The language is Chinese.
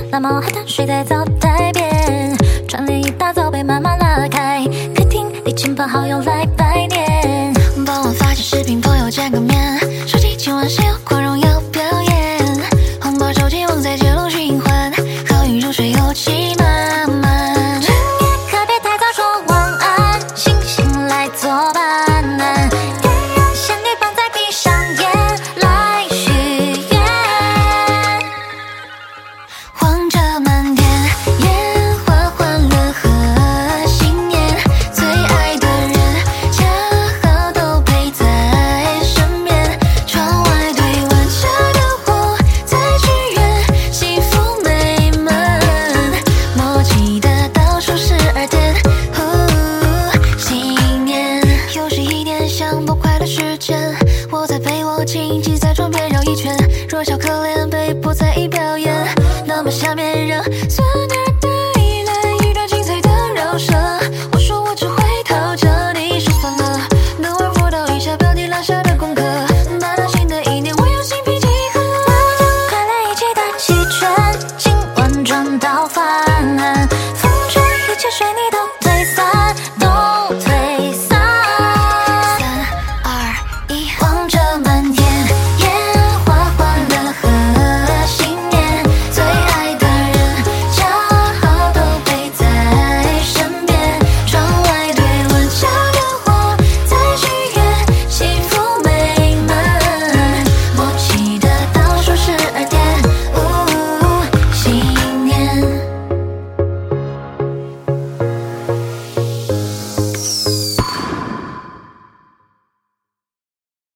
蓝猫海滩睡在灶台边，窗帘一大早被妈妈拉开，客厅里亲朋好友来拜年。 傍晚发现视频朋友见个面，手机今晚谁有光荣要表演，红包收集忘在街路循环，好运入睡有气满满。 今夜可别太早说晚安，星星来作伴。点燃仙女棒再闭上眼来许愿。 望着满天烟花欢乐和新年，最爱的人恰好都陪在身边，窗外堆完车的火在许愿，幸福美满。默契的倒数12天，新年又是一年想不快的时间，我在被窝紧挤在床边绕一圈，弱小可怜被迫在意表演。